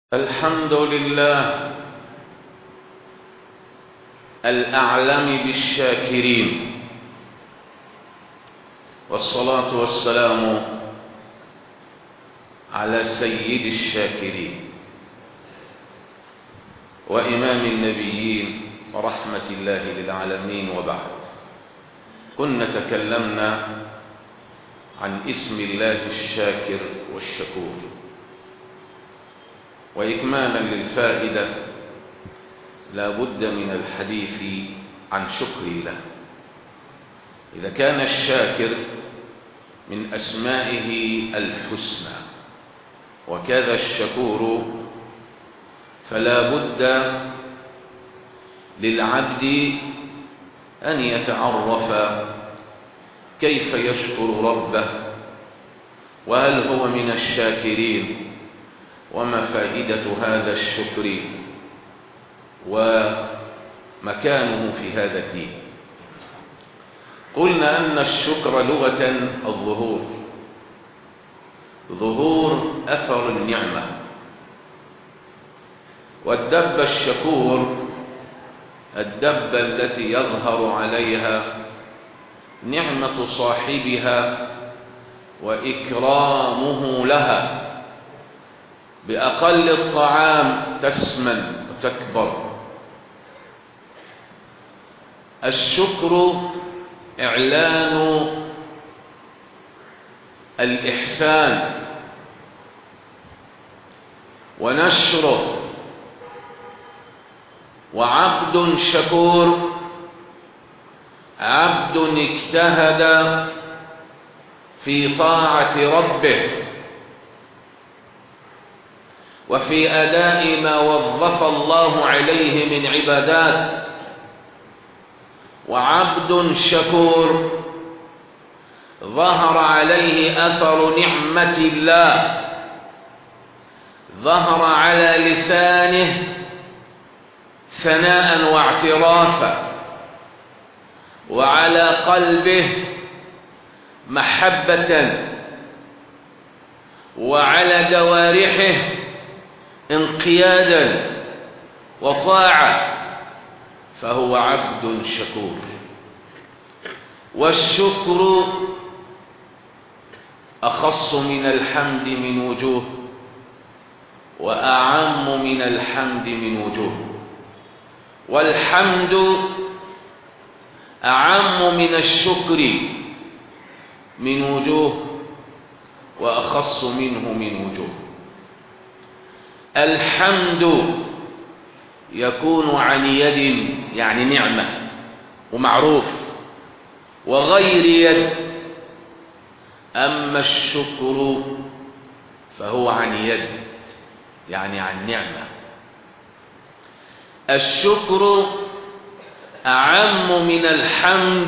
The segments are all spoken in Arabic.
الحمد لله الأعلم بالشاكرين، والصلاة والسلام على سيد الشاكرين وإمام النبيين ورحمة الله للعالمين. وبعد، كنا تكلمنا عن اسم الله الشاكر والشكور، وإكمالا للفائدة لا بد من الحديث عن شكر الله. إذا كان الشاكر من أسمائه الحسنى وكذا الشكور، فلا بد للعبد أن يتعرف كيف يشكر ربه، وهل هو من الشاكرين، وما فائدة هذا الشكر ومكانه في هذا الدين. قلنا أن الشكر لغة ظهور أثر النعمة، والدب الشكور الدبة التي يظهر عليها نعمة صاحبها وإكرامه لها. بأقل الطعام تسمن وتكبر. الشكر إعلان الإحسان ونشره، وعبد شكور عبد اجتهد في طاعة ربه وفي أداء ما وظف الله عليه من عبادات، وعبد شكور ظهر عليه أثر نعمة الله، ظهر على لسانه ثناء واعترافا، وعلى قلبه محبة، وعلى جوارحه انقيادا وطاعة، فهو عبد شكور. والشكر أخص من الحمد من وجوه، وأعم من الحمد من وجوه. والحمد أعم من الشكر من وجوه، وأخص منه من وجوه. الحمد يكون عن يد، يعني نعمة ومعروف، وغير يد. أما الشكر فهو عن يد، يعني عن نعمة. الشكر أعم من الحمد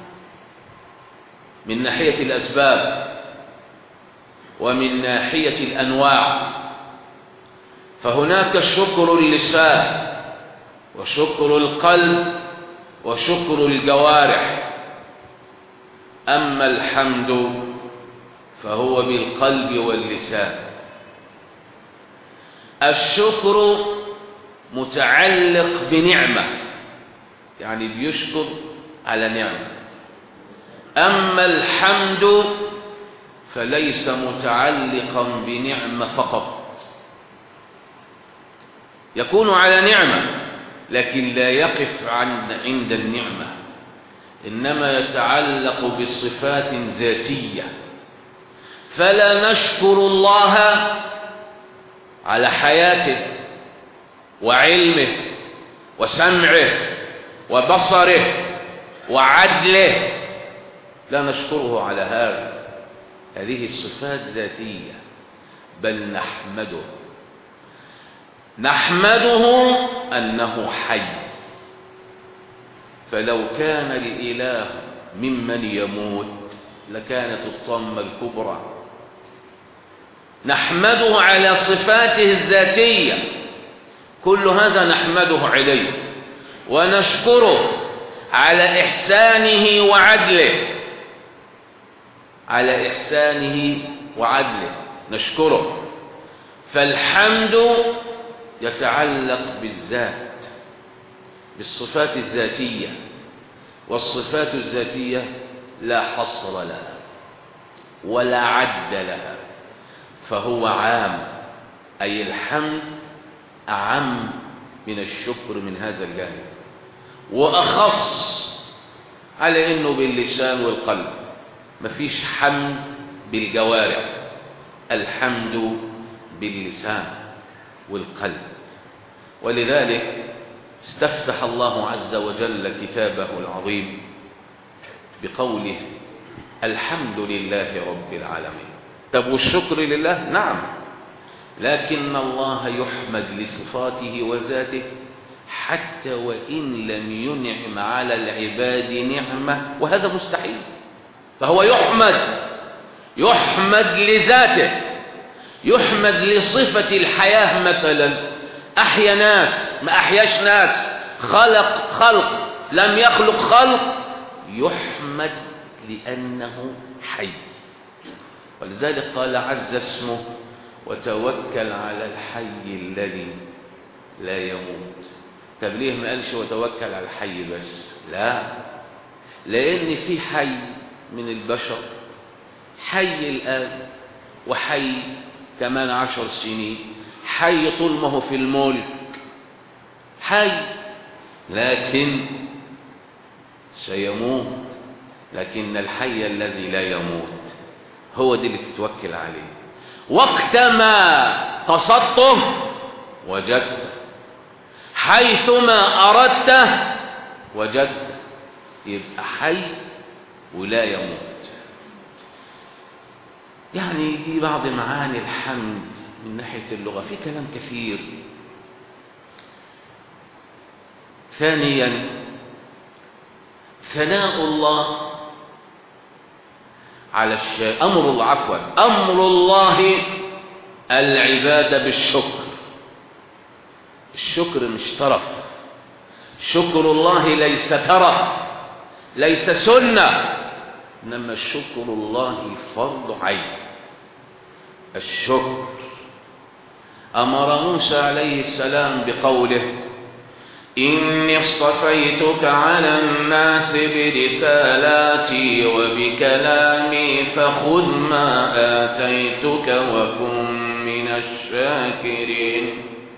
من ناحية الأسباب ومن ناحية الأنواع. فهناك شكر اللسان، وشكر القلب، وشكر الجوارح. أما الحمد فهو بالقلب واللسان. الشكر متعلق بنعمة، يعني بيشكر على نعمة. أما الحمد فليس متعلقا بنعمة فقط، يكون على نعمة لكن لا يقف عند النعمة، إنما يتعلق بصفات ذاتية. فلا نشكر الله على حياته وعلمه وسمعه وبصره وعدله، لا نشكره على هذا، هذه الصفات ذاتية. بل نحمده أنه حي. فلو كان الإله ممن يموت لكانت الطامة الكبرى. نحمده على صفاته الذاتية، كل هذا نحمده عليه، ونشكره على إحسانه وعدله، على إحسانه وعدله نشكره. فالحمد يتعلق بالذات، بالصفات الذاتية، والصفات الذاتية لا حصر لها ولا عد لها، فهو عام، أي الحمد أعم من الشكر من هذا الجانب، وأخص على إنه باللسان والقلب. مفيش حمد بالجوارح، الحمد باللسان والقلب. ولذلك استفتح الله عز وجل كتابه العظيم بقوله الحمد لله رب العالمين. طب والشكر لله؟ نعم، لكن الله يحمد لصفاته وذاته حتى وإن لم ينعم على العباد نعمة، وهذا مستحيل. فهو يحمد لذاته، يحمد لصفة الحياة. مثلا أحيا ناس، ما أحياش ناس، خلق لم يخلق خلق، يحمد لأنه حي. ولذلك قال عز اسمه وتوكل على الحي الذي لا يموت. طب ليه ما قالش وتوكل على الحي بس؟ لا، لأن في حي من البشر حي الآن وحي كمان 10 سنين، حي طول ما هو في الملك حي، لكن سيموت. لكن الحي الذي لا يموت هو دي اللي تتوكل عليه. وقتما قصدته وجدته، حيثما أردته وجدته، يبقى حي ولا يموت. يعني دي بعض معاني الحمد من ناحية اللغة، في كلام كثير. ثانيا ثناء الله على أمر الله العباد بالشكر. الشكر مش ترف، شكر الله ليس ترف، ليس سنة، إنما شكر الله فرض عين. الشكر أمر موسى عليه السلام بقوله إني اصطفيتك على الناس برسالاتي وبكلامي فخذ ما آتيتك وكن من الشاكرين.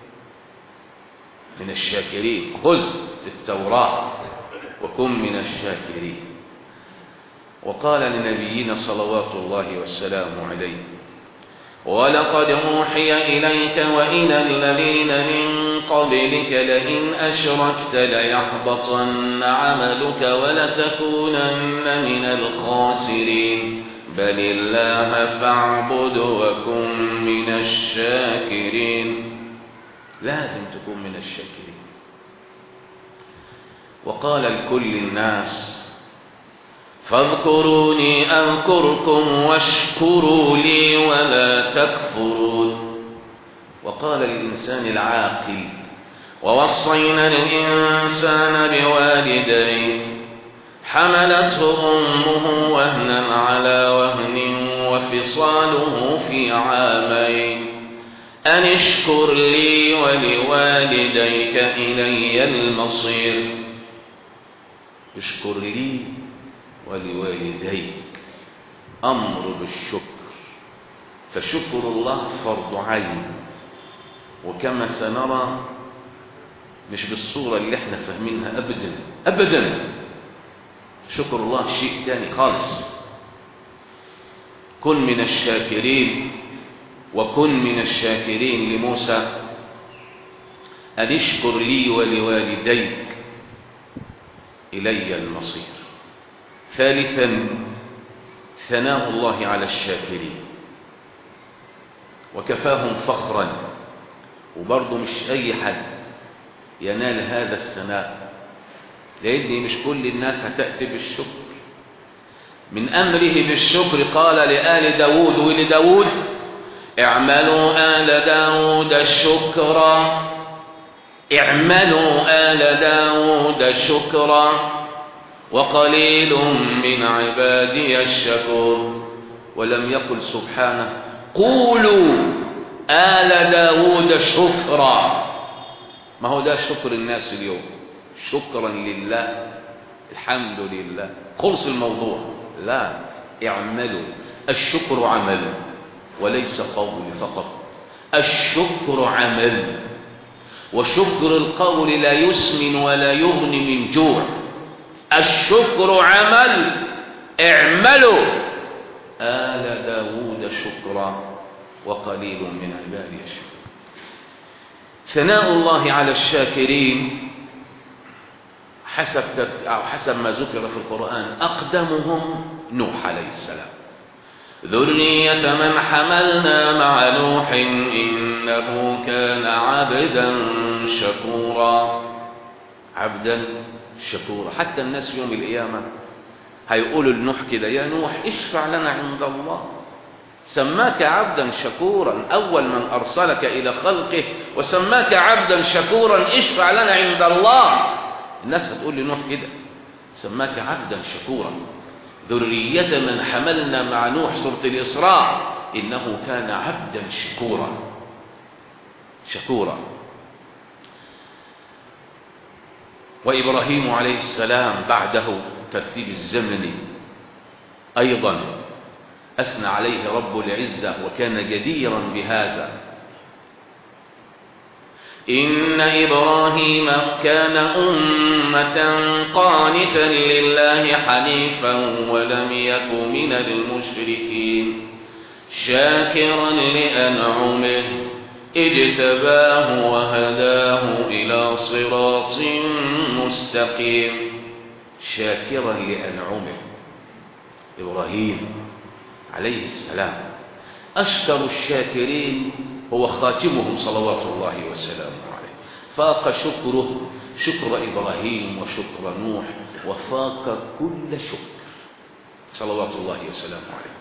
من الشاكرين، خذ التوراة وكن من الشاكرين. وقال لنبينا صلوات الله والسلام عليه ولقد أوحي إليك وإلى الذين من قبلك لئن أشركت ليحبطن عملك ولتكونن من الخاسرين بل الله فاعبد وكن من الشاكرين. لازم تكون من الشاكرين. وقال لكل الناس فاذكروني أذكركم واشكروا لي ولا تكفرون. وقال للإنسان العاقل ووصينا الإنسان بوالديه حملته أمه وهنا على وهن وفصاله في عامين أن اشكر لي ولوالديك إلي المصير. اشكر لي ولوالديك، أمر بالشكر. فشكر الله فرض عين، وكما سنرى مش بالصورة اللي احنا فاهمينها أبدا أبدا. شكر الله شيء تاني خالص. كن من الشاكرين، وكن من الشاكرين لموسى أن اشكر لي ولوالديك إلي المصير. ثالثا ثناء الله على الشاكرين، وكفاهم فخرا. وبرضه مش أي حد ينال هذا الثناء، لأن مش كل الناس هتأتي بالشكر. من أمره بالشكر قال لآل داود ولداود اعملوا آل داود شكرا، اعملوا آل داود شكرا وقليل من عبادي الشكور. ولم يقل سبحانه قولوا آل داود شكرا، ما هو ده شكر الناس اليوم، شكرا لله، الحمد لله، خلص الموضوع. لا، اعملوا. الشكر عمل وليس قول فقط. الشكر عمل، وشكر القول لا يسمن ولا يغني من جوع. الشكر عمل. اعملوا آل داود شكرا وقليل من عبادي الشكور. ثناء الله على الشاكرين حسب ما ذكر في القرآن أقدمهم نوح عليه السلام، ذرية من حملنا مع نوح إنه كان عبدا شكورا. عبدا شكورا. حتى الناس يوم القيامة هيقولوا لنوح كده: يا نوح اشفع لنا عند الله، سماك عبدا شكورا، أول من أرسلك إلى خلقه وسماك عبدا شكورا، اشفع لنا عند الله. الناس هتقول لنوح كده: سماك عبدا شكورا. ذرية من حملنا مع نوح، سورة الإسراء، إنه كان عبدا شكورا. شكورا. وإبراهيم عليه السلام بعده ترتيب الزمني أيضا أثنى عليه رب العزة وكان جديرا بهذا: إن إبراهيم كان أمة قانتا لله حنيفا ولم يك من المشركين شاكرا لأنعمه اجتباه وهداه إلى صراط مستقيم. شاكرا لأنعمه. إبراهيم عليه السلام أشكر الشاكرين هو خاتمهم صلوات الله وسلامه عليه. فاق شكره شكر إبراهيم وشكر نوح، وفاق كل شكر صلوات الله وسلامه عليه.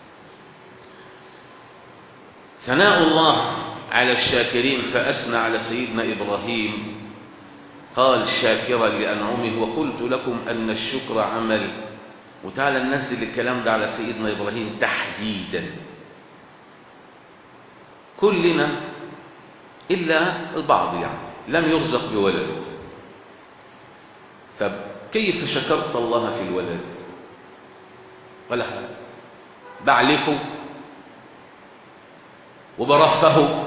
ثناء الله على الشاكرين فأثنى على سيدنا إبراهيم، قال: شاكرا لأنعمه وقلت لكم أن الشكر عمل. وتعالى ننزل الكلام ده على سيدنا إبراهيم تحديدا. كلنا إلا البعض يعني لم يرزق بولد. طب كيف شكرت الله في الولد؟ ولا حاجة. بعلفه وبرفه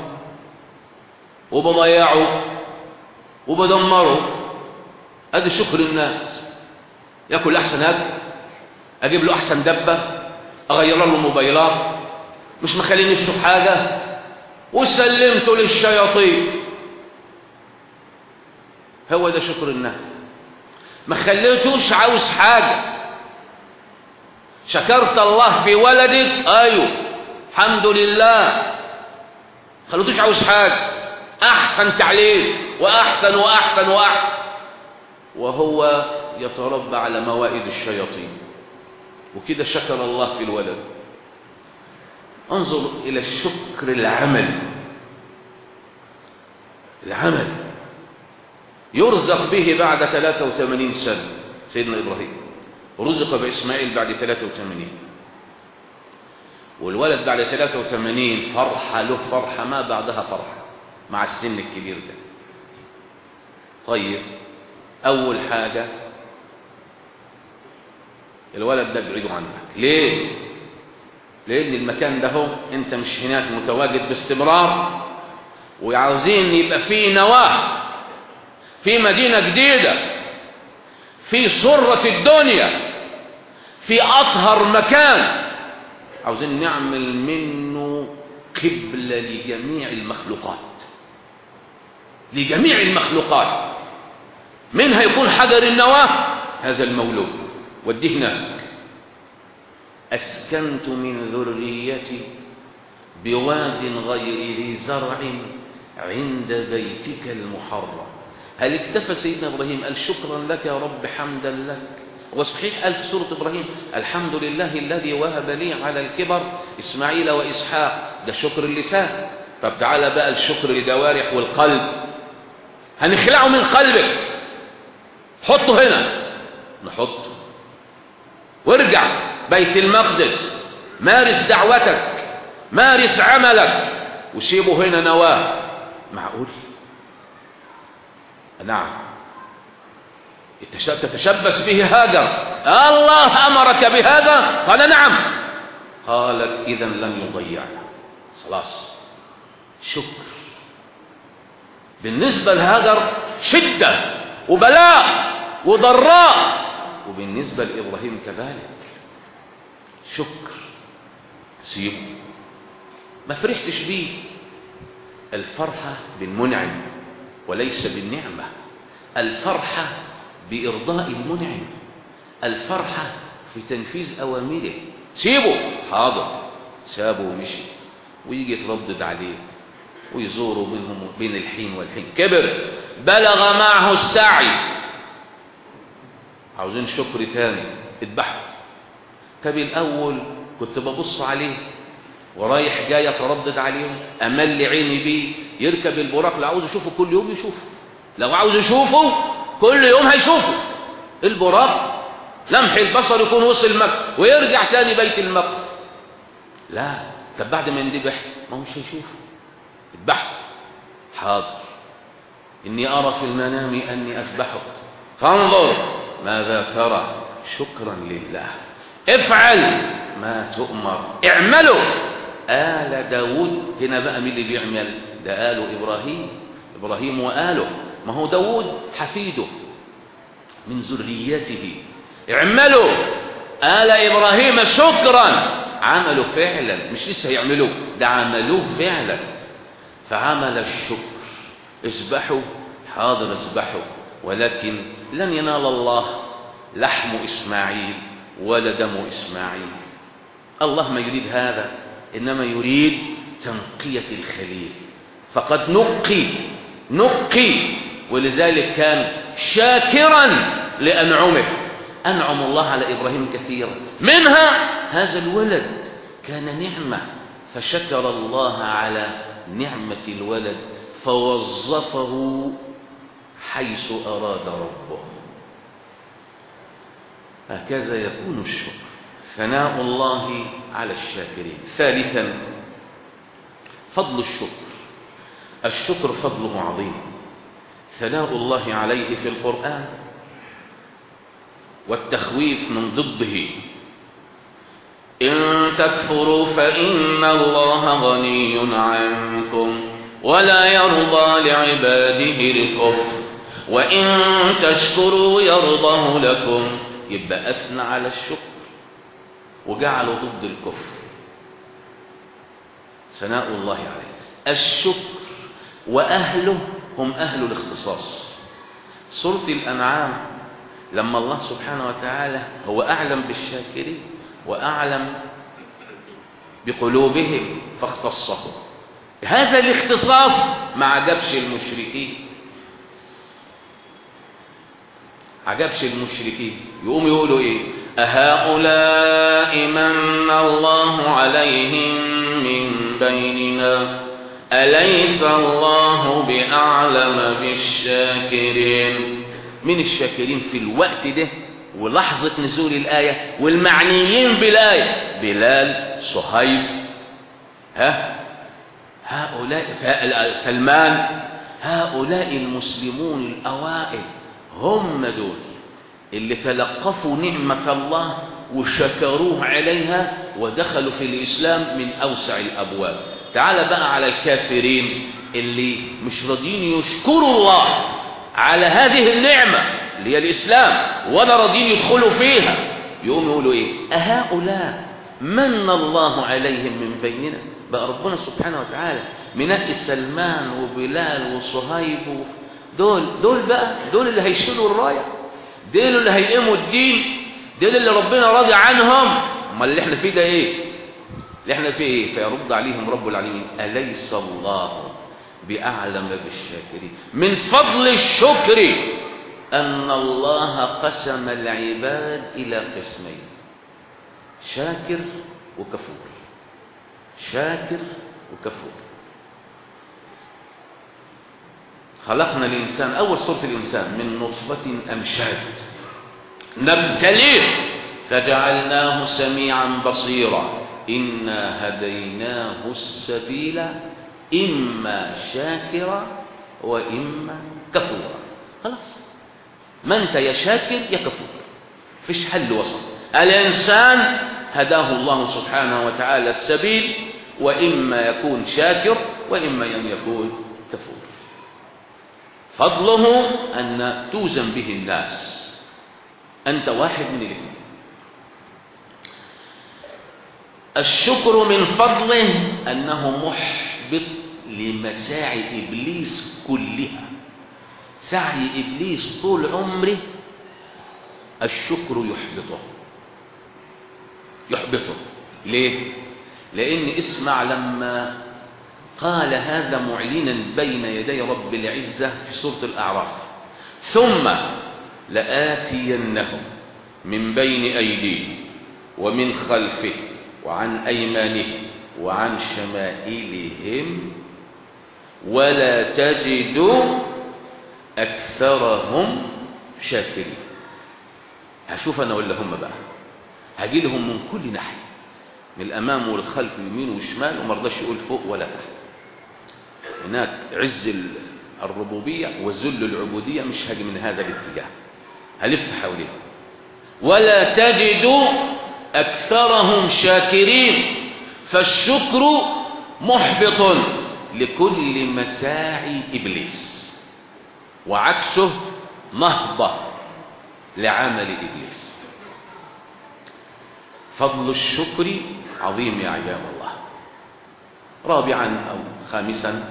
وبضيعه وبدمره. ادي شكر الناس. ياكل احسن اكل، اجيب له احسن دبه، اغير له موبايلات، مش مخليني اشوف حاجه، وسلمته للشياطين. هو ده شكر الناس. ما خليتوش عاوز حاجه. شكرت الله في ولدك، ايوه الحمد لله. خليتوش عاوز حاجه، احسن تعليم واحسن واحسن واحسن، وهو يتربى على موائد الشياطين. وكده شكر الله في الولد. انظر الى الشكر العمل. العمل يرزق به بعد 83 سنة. سيدنا إبراهيم رزق بإسماعيل بعد 83، والولد بعد 83 فرحة له، فرحة ما بعدها فرحة مع السن الكبير ده. طيب أول حاجة الولد ده بعيد عنك. ليه؟ لأن المكان ده هو أنت مش هناك متواجد باستمرار، وعاوزين يبقى فيه نواة، في مدينة جديدة، في سرة الدنيا، في أطهر مكان، عاوزين نعمل منه قبلة لجميع المخلوقات. لجميع المخلوقات. منها يكون حجر النواة هذا المولود، وديه هناك. أسكنت من ذريتي بواد غير ذي زرع عند بيتك المحرم. هل اكتفى سيدنا إبراهيم قال شكرا لك يا رب حمدا لك؟ وصحيح قال في سورة إبراهيم الحمد لله الذي وهب لي على الكبر إسماعيل وإسحاق. ده شكر اللسان. طب تعالى بقى الشكر الجوارح والقلب. هنخلعه من قلبك، حطه هنا، نحطه، وارجع بيت المقدس، مارس دعوتك، مارس عملك، وسيبه هنا نواه. معقول؟ نعم. تتشبث به هاجر. الله أمرك بهذا؟ قال نعم. قالت إذا لن يضيعنا. خلاص. شكر. بالنسبة لهاجر شدة وبلاء وضراء، وبالنسبة لإبراهيم كذلك شكر. سيبه، ما فرحتش بيه. الفرحة بالمنعم وليس بالنعمة. الفرحة بإرضاء المنعم، الفرحة في تنفيذ أوامره. سيبه، حاضر. سابه ومشي، ويجي يتردد عليه ويزوره منهم بين الحين والحين. كبر، بلغ معه السعي. عاوزين شكر تاني، اذبحه. طب الأول كنت ببص عليه ورايح جاي اتردد عليهم، امل عيني بيه، يركب البراق. لو عاوز يشوفه كل يوم يشوفه، لو عاوز يشوفه كل يوم هيشوفه. البراق لمح البصر يكون وصل مكة ويرجع تاني بيت المقدس. لا، طب بعد ما يندبح ما هو مش هيشوفه. اذبحه. حاضر. اني ارى في المنام اني اذبحك فانظر ماذا ترى. شكرا لله. افعل ما تؤمر. اعملوا. آل داود. هنا بقى مين اللي بيعمل؟ ده آل إبراهيم. إبراهيم وآله، ما هو داود حفيده من ذريته. اعملوا آل إبراهيم شكرا. عملوا فعلا، مش لسه يعملوه، ده عملوه فعلا. فعمل الشكر. اذبحوا. حاضر اذبحوا، ولكن لن ينال الله لحم إسماعيل ولا دم إسماعيل. الله ما يريد هذا، إنما يريد تنقية الخليل. فقد نقي، ولذلك كان شاكرا لأنعمه. أنعم الله على إبراهيم كثيرا، منها هذا الولد كان نعمة، فشكر الله على نعمة الولد فوظفه حيث أراد ربه. هكذا يكون الشكر. ثناء الله على الشاكرين. ثالثا، فضل الشكر. الشكر فضله عظيم. ثناء الله عليه في القرآن والتخويف من ضده. إن تكفروا فإن الله غني عنكم ولا يرضى لعباده الكفر وإن تشكروا يرضه لكم. يبقى أثنى على الشكر وجعله ضد الكفر. ثناء الله عليه. الشكر وأهله هم أهل الاختصاص. سورة الأنعام لما الله سبحانه وتعالى هو أعلم بالشاكرين وأعلم بقلوبهم فاختصهم. هذا الاختصاص ما عجبش المشركين. عجبش المشركين. يقوم يقولوا ايه؟ أهؤلاء من الله عليهم من بيننا أليس الله بأعلم بالشاكرين. من الشاكرين في الوقت ده ولحظة نزول الآية والمعنيين بالآية؟ بلال، صهيب، هؤلاء سلمان. هؤلاء المسلمون الأوائل هم دول اللي تلقفوا نعمة الله وشكروه عليها ودخلوا في الإسلام من أوسع الأبواب. تعال بقى على الكافرين اللي مش راضيين يشكروا الله على هذه النعمة اللي هي الإسلام ولا راضيين يدخلوا فيها. يقوم يقولوا إيه؟ أهؤلاء من الله عليهم من بيننا. بقى ربنا سبحانه وتعالى منقي سلمان وبلال وصهيب دول بقى دول اللي هيشيلوا الراية، دول اللي هيقيموا الدين، دول اللي ربنا راضي عنهم. امال اللي احنا فيه ده ايه؟ اللي احنا فيه ايه؟ فيرد عليهم رب العالمين أليس الله بأعلم بالشاكرين. من فضل الشكر أن الله قسم العباد إلى قسمين: شاكر وكفور. شاكر وكفور. خلقنا الإنسان، أول سورة الإنسان، من نطفة أمشاج نبتليه فجعلناه سميعا بصيرا إنا هديناه السبيل إما شاكرا وإما كفورا. خلاص، ما أنت يا شاكر يا كفور، فيش حل وسط. الإنسان هداه الله سبحانه وتعالى السبيل، وإما يكون شاكر وإما أن يكون كفور. فضله أن توزن به الناس، أنت واحد من الاثنين. الشكر من فضله أنه محبط لمساعي إبليس كلها. سعي إبليس طول عمره الشكر يحبطه. ليه؟ لأن اسمع لما قال هذا معلنا بين يدي رب العزة في سورة الأعراف: ثم لآتينهم من بين أيديهم ومن خلفهم وعن أيمانهم وعن شمائلهم ولا تجد أكثرهم شاكرين. هشوف أنا ولا هم بقى، هجي لهم من كل ناحية، من الأمام والخلف واليمين والشمال، وما رضاش يقول فوق ولا تحت. هناك عز الربوبية وذل العبودية، مش هاجي من هذا الاتجاه، هلف حواليهم. ولا تجد أكثرهم شاكرين. فالشكر محبط لكل مساعي إبليس، وعكسه نهضة لعمل إبليس. فضل الشكر عظيم يا عباد الله. رابعا أو خامسا،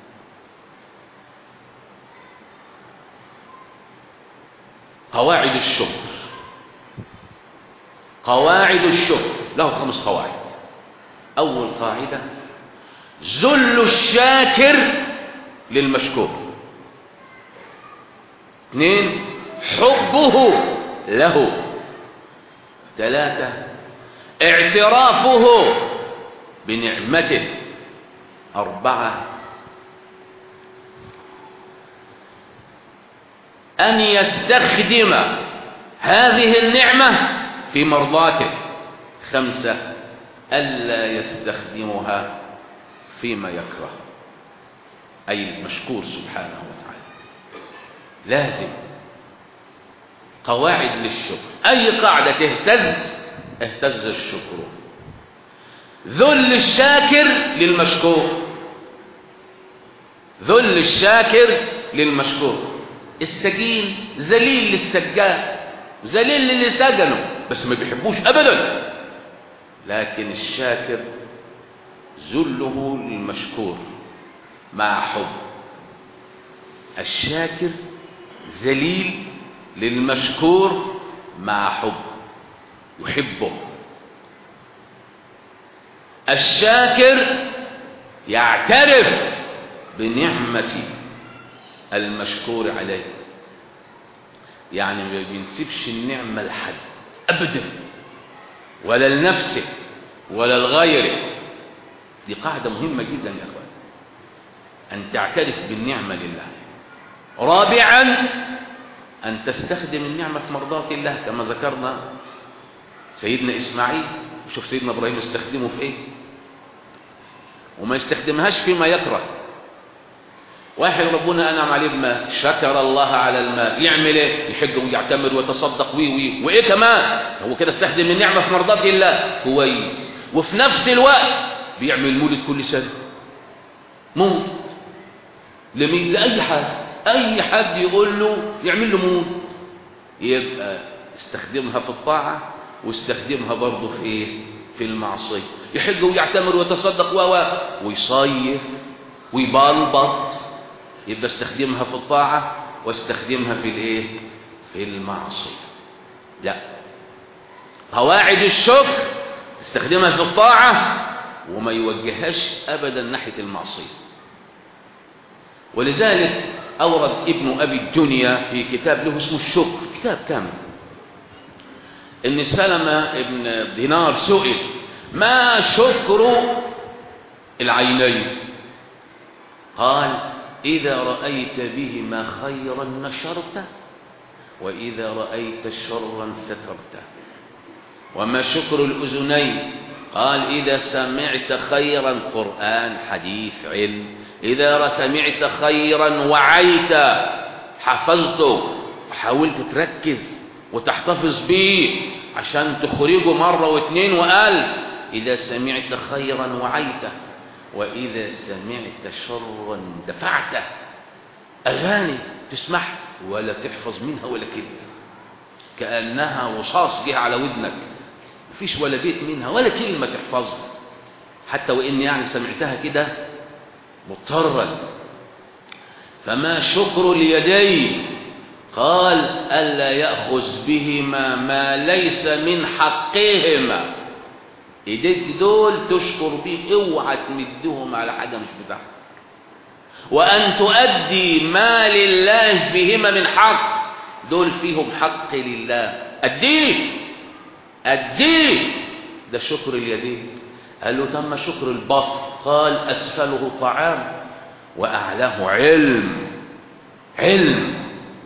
قواعد الشكر. قواعد الشكر له 5 قواعد. أول قاعدة: ذل الشاكر للمشكور. 2 حبه له. 3 اعترافه بنعمته. 4 أن يستخدم هذه النعمة في مرضاته. 5 ألا يستخدمها فيما يكره، أي المشكور سبحانه وتعالى. لازم قواعد للشكر، أي قاعدة اهتز الشكر. ذل الشاكر للمشكور. ذل الشاكر للمشكور. السجين ذليل للسجان، ذليل للي سجنه، بس ما بيحبوش أبدا. لكن الشاكر ذله للمشكور مع حب. الشاكر ذليل للمشكور مع حب، يحبه. الشاكر يعترف بنعمة المشكور عليه، يعني ما بينسبش النعمة لحد أبدا، ولا لنفسه ولا لغيره. دي قاعدة مهمة جدا يا أخوان، أن تعترف بالنعمة لله. رابعا أن تستخدم النعمة في مرضاة الله، كما ذكرنا سيدنا إسماعيل، وشوف سيدنا إبراهيم استخدمه في إيه، وما يستخدمهاش فيما يكره. واحد ربنا أنعم عليه بماء، شكر الله على الماء، يعمل إيه؟ يحج ويعتمر ويتصدق وإيه كمان؟ هو كده استخدم النعمة في مرضاة الله، كويس. وفي نفس الوقت بيعمل مولد كل سنة، مولد لمين؟ لأي حد، أي حد يقول له يعمل له مولد، يبقى استخدمها في الطاعة واستخدمها برضه في إيه؟ في المعصية. يحج ويعتمر ويتصدق ويصيف ويبلبط، يبقى استخدمها في الطاعة واستخدمها في الايه؟ في المعصية. لا، قواعد الشكر استخدمها في الطاعة وما يوجههاش ابدا ناحية المعصية. ولذلك اورد ابن ابي الدنيا في كتاب له اسمه الشكر، كتاب كامل، ان سلمة ابن دينار سئل: ما شكر العينين؟ قال: إذا رأيت بهما خيرا نشرته، وإذا رأيت شرا سترته. وما شكر الأذنين؟ قال: إذا سمعت خيرا، قرآن حديث علم، إذا سمعت خيرا وعيت حفظته وحاولت تركز وتحتفظ بيه عشان تخرجه مرة واثنين وألف. إذا سمعت خيرا وعيته، وإذا سمعت شرا دفعته. أغاني تسمعها ولا تحفظ منها ولا كلمة، كأنها وصاص جه على ودنك، مفيش ولا بيت منها ولا كلمة تحفظها، حتى وإن يعني سمعتها كده مضطرا. فما شكر اليدين؟ قال ألا يأخذ بهما ما ليس من حقهما. ايديك دول تشكر بيه، اوعى تمدهم على حاجة مش بتاعتك. وأن تؤدي ما لله بهما من حق، دول فيهم حق لله، أديه. ده شكر اليدين. قال له تم شكر البطن؟ قال أسفله طعام وأعلاه علم.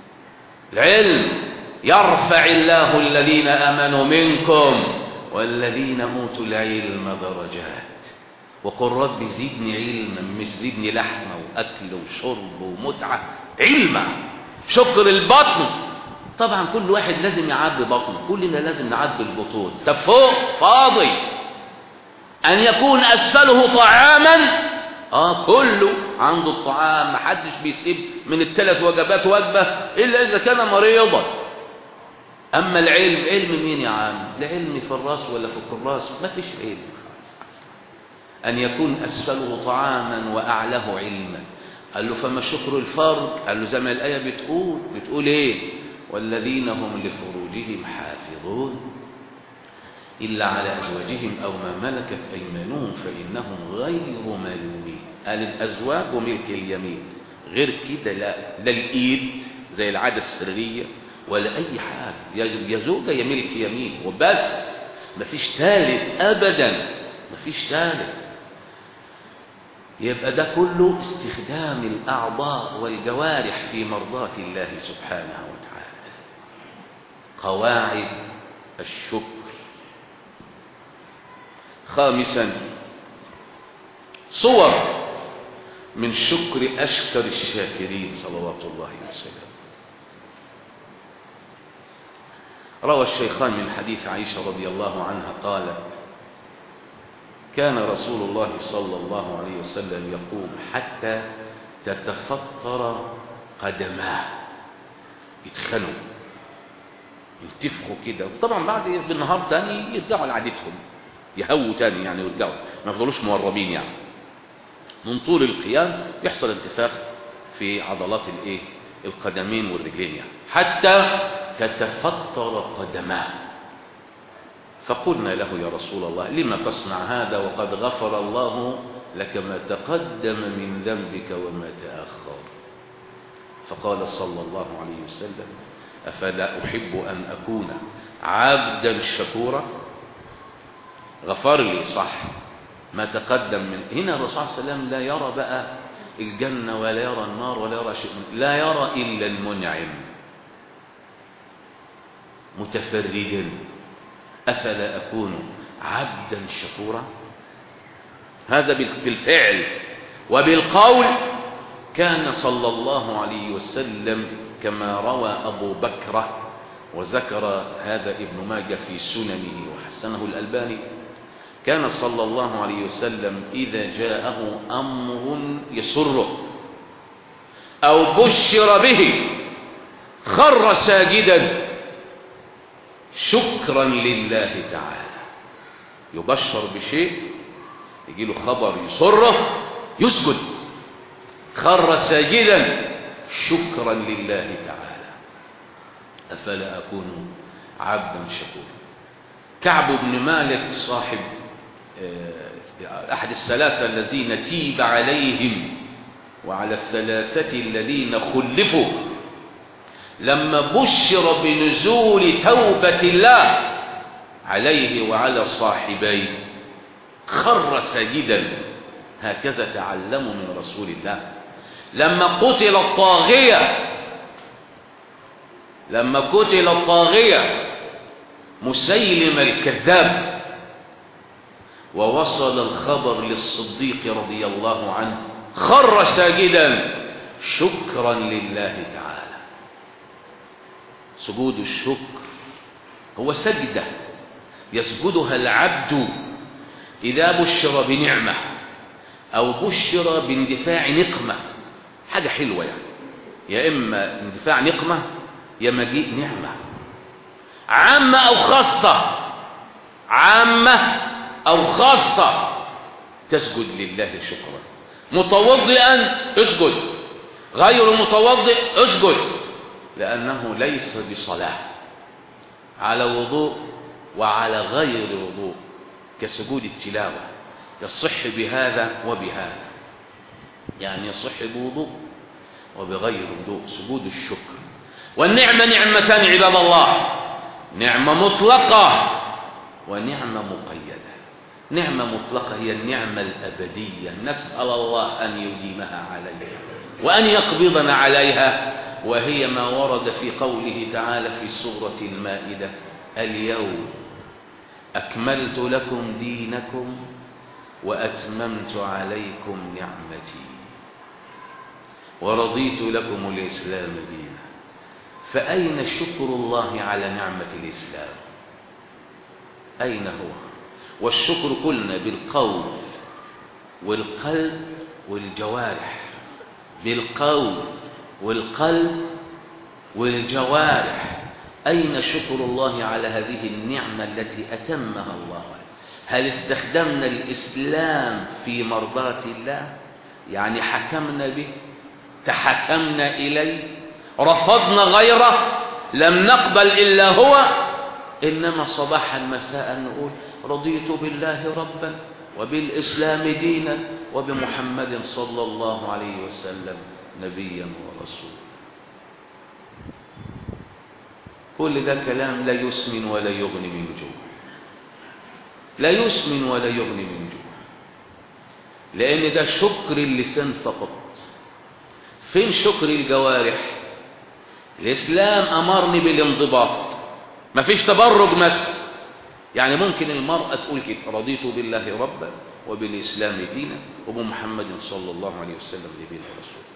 يرفع الله الذين آمنوا منكم والذين أوتوا العلم درجات. وقل رب زدني علما، مش زدني لحمة وأكل وشرب ومتعة، علما. شكر البطن طبعا كل واحد لازم يعبي بطنه، كلنا لازم نعبي البطون. طب فوق فاضي أن يكون أسفله طعاما، كله عنده الطعام، محدش بيسيب من الثلاث وجبات وجبة إلا إذا كان مريضا. أما العلم، علم مين يا عم؟ لا علم في الراس ولا في الكراس، ما فيش علم. أن يكون أسفله طعاما وأعلاه علما. قال له فما شكر الفرد؟ قال له زي ما الآية بتقول إيه؟ والذين هم لفروجهم حافظون إلا على أزواجهم أو ما ملكت أيمانهم فإنهم غير ملومين. قال الأزواج وملك اليمين، غير كده لا الإيد زي العادة السرية ولا أي حاجة، يا زوجة يا ملك يمين وبس، مفيش ثالث أبدا، مفيش ثالث. يبقى ده كله استخدام الأعضاء والجوارح في مرضاة الله سبحانه وتعالى. قواعد الشكر. خامسا صور من شكر أشكر الشاكرين صلوات الله وسلامه. روى الشيخان من حديث عائشة رضي الله عنها قالت كان رسول الله صلى الله عليه وسلم يقوم حتى تتفطر قدماه، يتخنوا ينتفخوا كده، وطبعا بعد بالنهار تاني يرجعوا لعادتهم، يهووا تاني يعني يرجعوا، ما يفضلوش موربين يعني. من طول القيام يحصل انتفاخ في عضلات القدمين والرجلين يعني، حتى تتفطر قدماه. فقلنا له يا رسول الله لما تصنع هذا وقد غفر الله لك ما تقدم من ذنبك وما تأخر؟ فقال صلى الله عليه وسلم أفلا أحب أن أكون عبدا شكورا؟ غفر لي صح ما تقدم من هنا. الرسول صلى الله عليه وسلم لا يرى بقى الجنة ولا يرى النار ولا يرى شيء، لا يرى إلا المنعم متفردا. أفلا أكون عبدا شكورا؟ هذا بالفعل وبالقول كان صلى الله عليه وسلم كما روى أبو بكر وذكر هذا ابن ماجه في سننه وحسنه الألباني. كان صلى الله عليه وسلم إذا جاءه أمر يسره أو بشر به خر ساجدا شكرا لله تعالى. يبشر بشيء يجي له خبر يسره يسجد، خر ساجدا شكرا لله تعالى. أفلا أكون عبدا شكورا. كعب بن مالك صاحب أحد الثلاثة الذين تيب عليهم وعلى الثلاثة الذين خلفوا، لما بشر بنزول توبة الله عليه وعلى صاحبيه خر ساجدا. هكذا تعلموا من رسول الله. لما قتل الطاغية مسيلم الكذاب ووصل الخبر للصديق رضي الله عنه خر ساجدا شكرا لله تعالى. سجود الشكر هو سجدة يسجدها العبد إذا بشر بنعمة أو بشر باندفاع نقمة، حاجة حلوة يعني، يا إما اندفاع نقمة يا مجيء نعمة عامة أو خاصة، عامة أو خاصة، تسجد لله شكرا. متوضئا اسجد، غير متوضئ اسجد، لأنه ليس بصلاة، على وضوء وعلى غير وضوء، كسجود التلاوة يصح بهذا وبهذا، يعني يصح بوضوء وبغير وضوء، سجود الشكر. والنعمة نعمتان عباد الله، نعمة مطلقة ونعمة مقيدة. نعمة مطلقة هي النعمة الأبدية، نسأل الله أن يديمها عليها وأن يقبضنا عليها، وهي ما ورد في قوله تعالى في سورة المائدة: اليوم أكملت لكم دينكم وأتممت عليكم نعمتي ورضيت لكم الإسلام دينا. فأين شكر الله على نعمة الإسلام؟ أين هو؟ والشكر قلنا بالقول والقلب والجوارح، بالقول والقلب والجوارح. أين شكر الله على هذه النعمة التي أتمها الله؟ هل استخدمنا الإسلام في مرضاة الله؟ يعني حكمنا به، تحكمنا إليه، رفضنا غيره، لم نقبل إلا هو، إنما صباحا مساء نقول رضيت بالله ربا وبالإسلام دينا وبمحمد صلى الله عليه وسلم نبيا ورسولا. كل ده كلام لا يسمن ولا يغني من جوع، لا يسمن ولا يغني من جوع، لأن ده شكر اللسان فقط. فين شكر الجوارح؟ الإسلام أمرني بالانضباط، ما فيش تبرج مثلا. يعني ممكن المرأة تقول كده: رضيت بالله ربا وبالإسلام دينا وبمحمد صلى الله عليه وسلم نبيا ورسولا،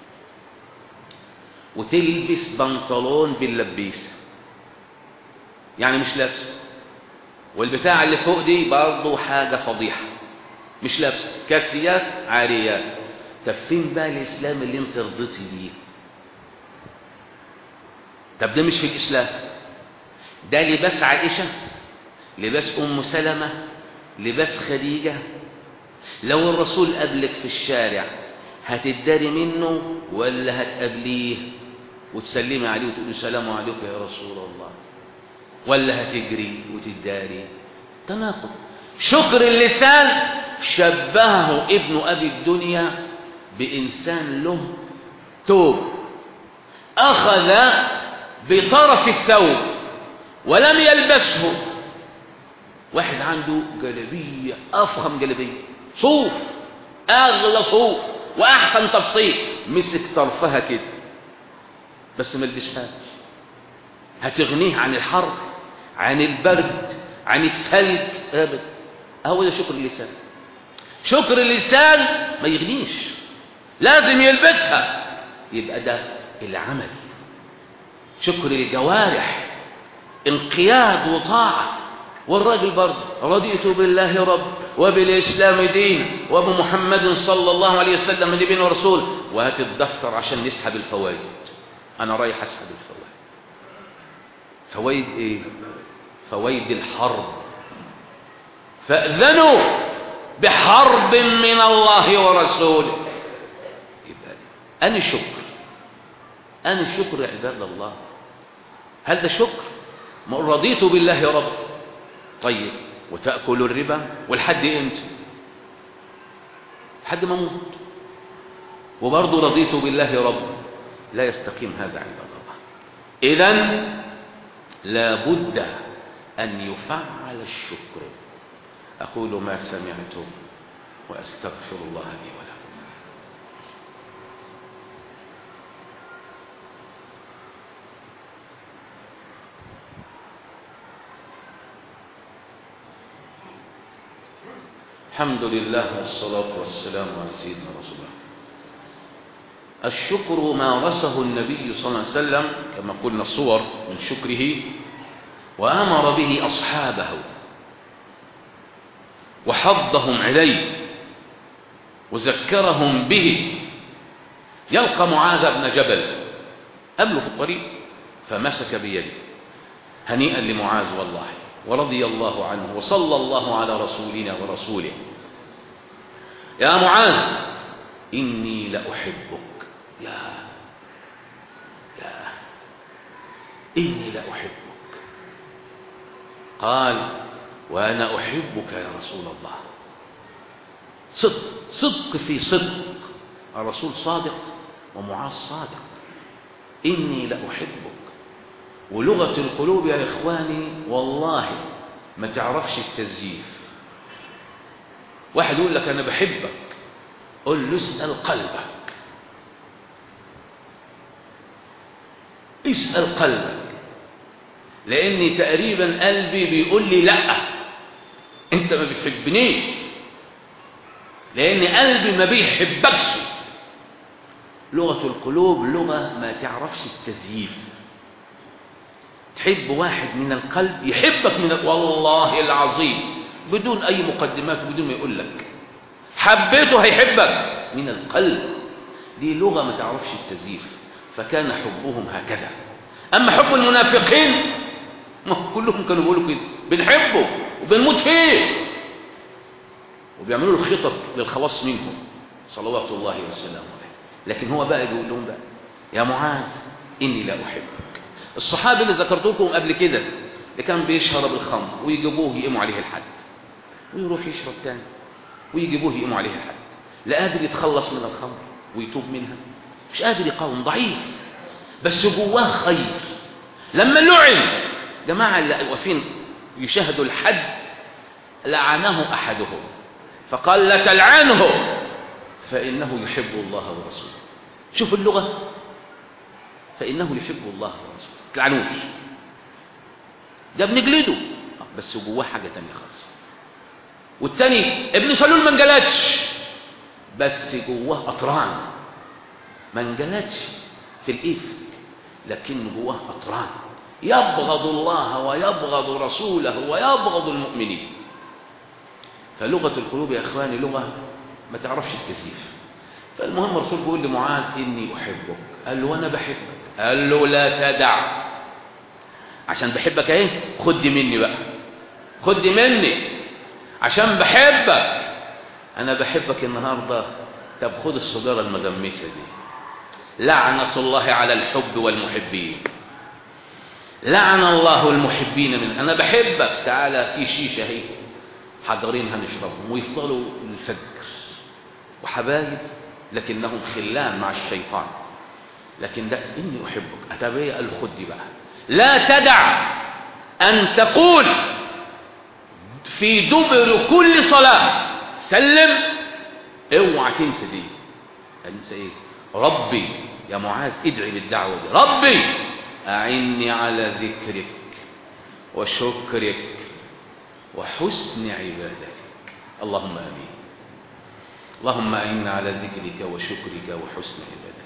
وتلبس بنطلون باللبيسة، يعني مش لابسه، والبتاع اللي فوق دي برضه حاجة فضيحة، مش لابسه، كاسيات عاريات. طب فين بقى الإسلام اللي انت رضيتي بيه؟ طب ده مش في الإسلام، ده لباس عائشة، لباس أم سلمة، لباس خديجة. لو الرسول قابلك في الشارع هتداري منه ولا هتقابليه وتسلمي عليه وتقولي سلام عليك يا رسول الله، ولا هتجري وتداري؟ تناقض. شكر اللسان شبهه ابن أبي الدنيا بإنسان له ثوب، أخذ بطرف الثوب ولم يلبسه. واحد عنده جلبية، أفخم جلبية، صوف، أغلى صوف وأحسن تفصيل، مسك طرفها كده بس ما لبسهاش. هتغنيه عن الحر، عن البرد، عن الثلج؟ أبدا. هو ده شكر اللسان. شكر اللسان ما يغنيش، لازم يلبسها، يبقى ده العمل. شكر الجوارح انقياد وطاعة. والراجل برضه رضيت بالله رب وبالإسلام دين وبمحمد صلى الله عليه وسلم نبيا ورسول، وهات الدفتر عشان نسحب الفوائد. أنا رايح أسحب الفوائد. فوائد إيه؟ فوائد الحرب. فأذنوا بحرب من الله ورسوله. يبقى أنا شكر، أنا شكر عباد الله. هل ده شكر؟ ما رضيت بالله رب. طيب وتأكل الربا والحد امتى؟ لحد ما اموت وبرضه رضيت بالله رب. لا يستقيم هذا عباد الله. إذن لا بد أن يفعل الشكر. أقول ما سمعتم وأستغفر الله لي ولكم. الحمد لله والصلاة والسلام على سيدنا رسول الله. الشكر مارسه النبي صلى الله عليه وسلم كما قلنا الصور من شكره، وأمر به أصحابه وحضهم عليه وذكرهم به. يلقى معاذ بن جبل قبله في الطريق فمسك بيده، هنيئا لمعاذ والله، ورضي الله عنه، وصلى الله على رسولنا ورسوله. يا معاذ إني لأحبك. يا إني لأحبك. قال وأنا أحبك يا رسول الله. صدق في صدق، الرسول صادق ومعاذ صادق. إني لأحبك. ولغة القلوب يا إخواني والله ما تعرفش التزييف. واحد يقول لك أنا بحبك، قل له اسأل قلبك، اسأل قلبك، لأني تقريبا قلبي بيقول لي لا أنت ما بتحبنيش، لأن قلبي ما بيحبكش. لغة القلوب لغة ما تعرفش التزييف. تحب واحد من القلب يحبك والله العظيم بدون أي مقدمات، بدون ما يقول لك حبيته هيحبك من القلب. دي لغة ما تعرفش التزييف. فكان حبهم هكذا. أما حب المنافقين ما كلهم كانوا بيقولوا كده، بنحبه وبنموت فيه، وبيعملوا له خطط للخلاص منهم صلوات الله وسلامه عليه. لكن هو بقى يقول لهم بقى يا معاذ إني لا أحبك. الصحابي اللي ذكرت لكم قبل كده اللي كان بيشرب الخمر ويجيبوه يقيموا عليه الحد، ويروح يشرب تاني ويجيبوه يقيموا عليه الحد، لا قادر يتخلص من الخمر ويتوب منها، مش قادر يقاوم، ضعيف، بس جواه خير. لما لعن جماعة اللي واقفين يشاهدوا الحد لعنه أحدهم فقال لا تلعنه فإنه يحب الله ورسوله. شوف اللغة، فإنه يحب الله ورسوله، تلعنوش، ده بنجلده بس جواه حاجة تانية خالص. والتاني ابن سلول ما انجلدش بس جواه أطران، ما انجلدش في الإفك لكن جواه أطران، يبغض الله ويبغض رسوله ويبغض المؤمنين. فلغة القلوب يا إخواني لغة ما تعرفش التزييف. فالمهم الرسول بيقول لمعاذ إني أحبك. قال له وأنا بحبك. قال له لا تدع، عشان بحبك اهي، خد مني بقى، خد مني عشان بحبك. أنا بحبك النهاردة، طب خد السجارة المغمسة دي، لعنة الله على الحب والمحبين، لعن الله المحبين من أنا بحبك. تعالى في شيشة هي حاضرين هنشربهم، ويفضلوا الفجر وحبايب لكنهم خلان مع الشيطان. لكن ده إني أحبك أتابعي الخد بقى. لا تدع أن تقول في دبر كل صلاة سلم، اوعى تنسى دي. انسى ايه؟ ربي يا معاذ ادعي بالدعوة دي، ربي أعني على ذكرك وشكرك وحسن عبادتك. اللهم آمين. اللهم أعنا على ذكرك وشكرك وحسن عبادتك.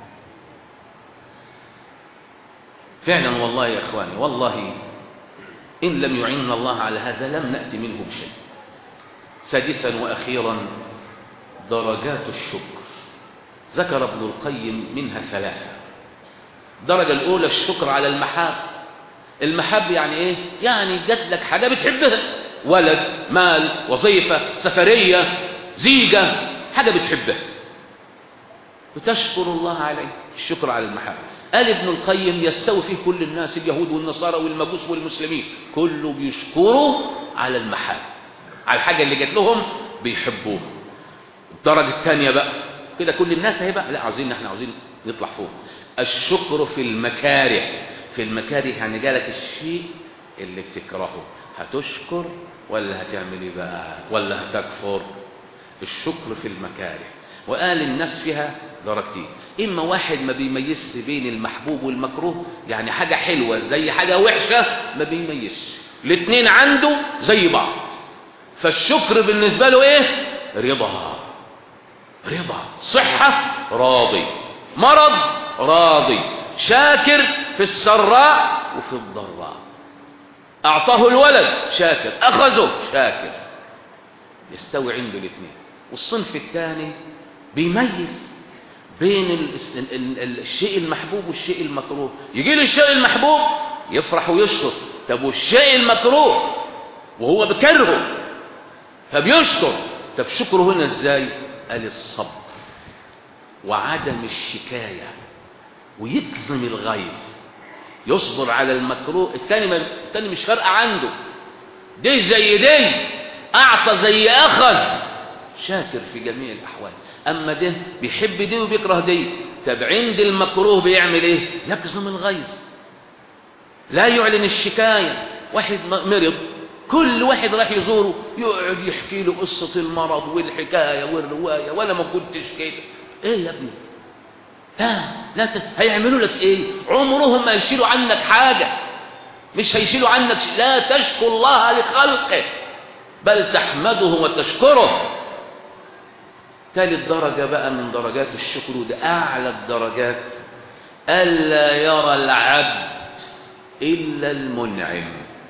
فعلا والله يا إخواني، والله إن لم يعيننا الله على هذا لم نأتي منه بشيء. سادسا وأخيرا درجات الشكر، ذكر ابن القيم منها ثلاثة. الدرجة الأولى الشكر على المحاب. المحاب يعني إيه؟ يعني جات لك حاجة بتحبها، ولد، مال، وظيفة، سفرية، زيجة، حاجة بتحبها وتشكر الله عليه. الشكر على المحاب. قال ابن القيم يستوي فيه كل الناس، اليهود والنصارى والمجوس والمسلمين، كله بيشكروا على المحاب، على الحاجة اللي جات لهم بيحبوها. الدرجة الثانية بقى كده كل الناس هيبقى لا احنا عاوزين نطلع فوق. الشكر في المكاره. في المكاره يعني جالك الشيء اللي بتكرهه، هتشكر ولا هتعمل ايه بقى؟ ولا هتكفر؟ الشكر في المكاره. وقال الناس فيها درجتين، اما واحد ما بيميزش بين المحبوب والمكروه، يعني حاجة حلوة زي حاجة وحشة ما بيميزش، الاثنين عنده زي بعض. فالشكر بالنسبة له ايه؟ رضا، صحة راضي، مرض راضي، شاكر في السراء وفي الضراء. أعطاه الولد شاكر، أخذه شاكر، يستوي عنده الاثنين. والصنف الثاني بيميز بين الشيء المحبوب والشيء المكروه. يجي له الشيء المحبوب يفرح ويشكر، طب والشيء المكروه وهو بكرهه فبيشكر، طب شكره هنا ازاي؟ قال الصبر وعدم الشكاية ويكظم الغيظ، يصبر على المكروه. الثاني مش فارقه عنده، دي زي دي، اعطى زي اخذ، شاكر في جميع الاحوال. اما ده بيحب دي وبيكره دي، طب عند المكروه بيعمل ايه؟ يكظم الغيظ، لا يعلن الشكايه. واحد مرض، كل واحد راح يزوره يقعد يحكي له قصه المرض والحكايه والروايه، ولا ما كنتش كده. ايه يا ابني؟ لا هيعملوا لك ايه؟ عمرهم ما يشيلوا عنك حاجه، مش هيشيلوا عنك لا تشكر الله لخلقه بل تحمده وتشكره. ثالث درجة بقى من درجات الشكر، وده أعلى الدرجات، ألا يرى العبد إلا المنعم.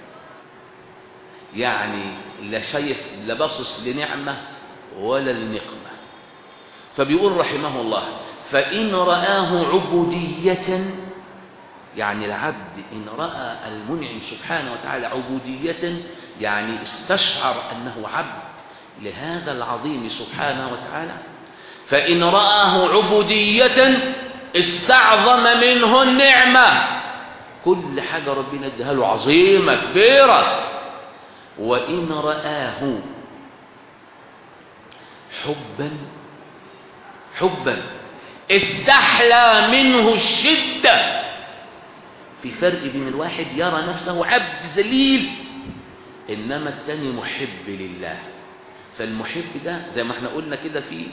يعني لا شايف، لا باصص لنعمة ولا النقمة. فبيقول رحمه الله: فإن رآه عبودية، يعني العبد إن رأى المنعم سبحانه وتعالى عبودية، يعني استشعر أنه عبد لهذا العظيم سبحانه وتعالى، فإن رآه عبودية استعظم منه النعمة. كل حاجة ربنا ادها له عظيمة كبيرة. وإن رآه حبا استحلى منه الشدة. في فرق بين الواحد يرى نفسه عبد ذليل، إنما الثاني محب لله. فالمحب ده زي ما احنا قلنا كده في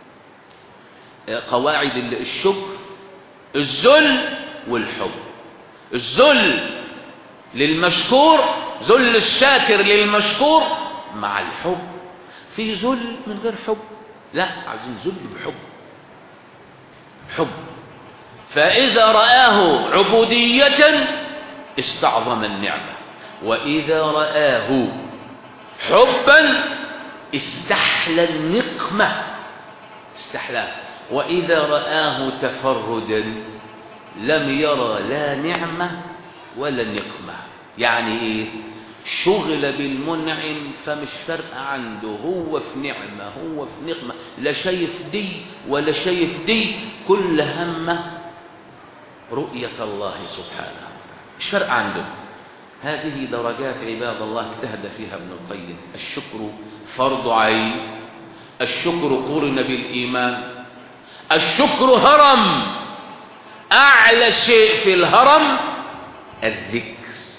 قواعد الشكر: الذل والحب. الذل للمشكور، ذل الشاكر للمشكور مع الحب. في ذل من غير حب، لا، عايزين ذل بحب، حب. فإذا رآه عبودية استعظم النعمة، وإذا رآه حبا استحلى النقمة، استحلاه. وإذا رآه تفردا لم يرى لا نعمة ولا نقمة. يعني إيه؟ شغل بالمنعم فمش فارقة عنده، هو في نعمة هو في نقمة، لا شايف دي ولا شايف دي، كل همه رؤية الله سبحانه، مش فارقة عنده. هذه درجات عباد الله اجتهد فيها ابن القيم. الشكر فرض عين، الشكر قرن بالإيمان، الشكر هرم، أعلى شيء في الهرم الذكر.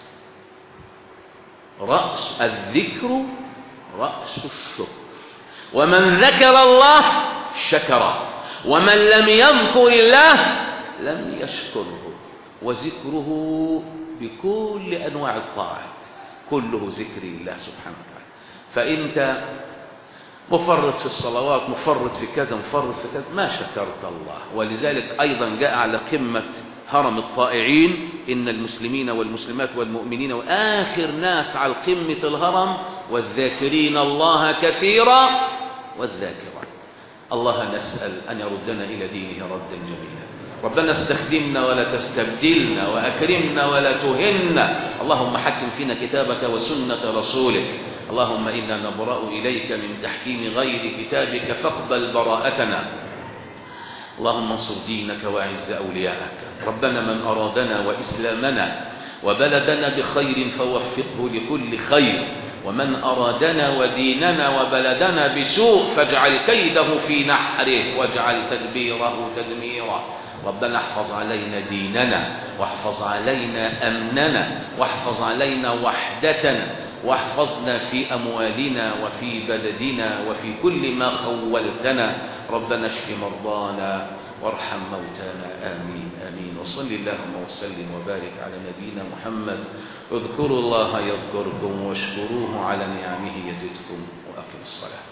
رأس الذكر رأس الشكر. ومن ذكر الله شكره، ومن لم يذكر الله لم يشكره. وذكره بكل أنواع الطاعات كله ذكر الله سبحانه وتعالى. فأنت مفرط في الصلوات، مفرط في كذا، مفرط في كذا، ما شكرت الله. ولذلك أيضا جاء على قمة هرم الطائعين: إن المسلمين والمسلمات والمؤمنين، وآخر ناس على قمة الهرم: والذاكرين الله كثيرا والذاكرات. الله نسأل أن يردنا إلى دينه ردا جميلا. ربنا استخدمنا ولا تستبدلنا، وأكرمنا ولا تهنا. اللهم حكم فينا كتابك وسنة رسولك. اللهم إنا نبرأ إليك من تحكيم غير كتابك، فاقبل براءتنا. اللهم انصر دينك وأعز أولياءك. ربنا من أرادنا وإسلامنا وبلدنا بخير فوفقه لكل خير، ومن أرادنا وديننا وبلدنا بسوء فاجعل كيده في نحره واجعل تدبيره تدميرا. ربنا احفظ علينا ديننا، واحفظ علينا أمننا، واحفظ علينا وحدتنا، واحفظنا في أموالنا وفي بلدنا وفي كل ما خولتنا. ربنا اشف مرضانا وارحم موتانا، آمين آمين. وصل اللهم وسلم وبارك على نبينا محمد. اذكروا الله يذكركم واشكروه على نعمه يزدكم، وأقم الصلاة.